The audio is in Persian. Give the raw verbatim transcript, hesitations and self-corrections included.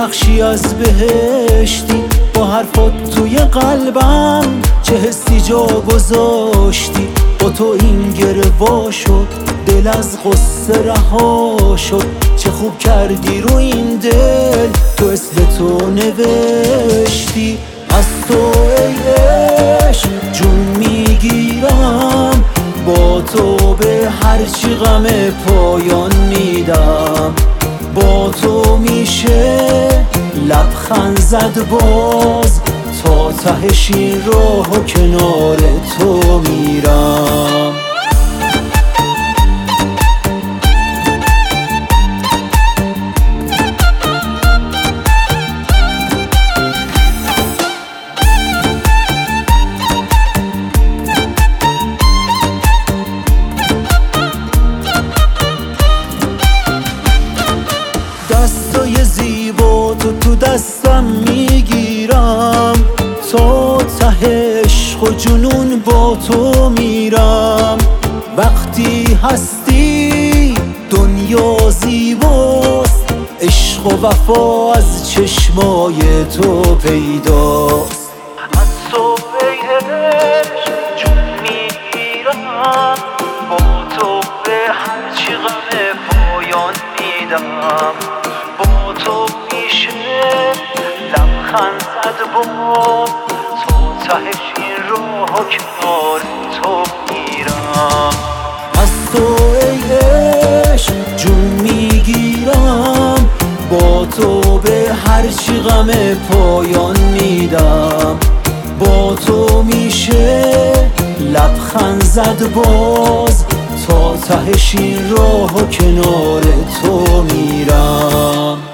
بخشی از بهشتی، با حرفات توی قلبم چه حسی جا گذاشتی. با تو این گره وا شد، دل از غصه رها شد. چه خوب کردی رو این دل، تو اسم تو نوشتی. از تو ای عشق جون میگیرم، با تو به هرچی غم پایان میدم. با تو میشه لبخند زد باز، تا تهش این راه و کنار تو میرم. دستای زیبا تو تو دستم میگیرم، تا ته عشق و جنون با تو میرم. وقتی هستی دنیا زیباست، عشق و وفا از چشمای تو پیداست. از تو ای عشق جون میگیرم، با تو به هرچی غم پایان میدم. با تو میشه لبخند زد باز، تا تهش این راه و کنار تو میرم. از تو ای عشق جون میگیرم، با تو به هرچی غم پایان میدم. با تو میشه لبخند زد باز، تا تهش این راه و کنار تو میرم.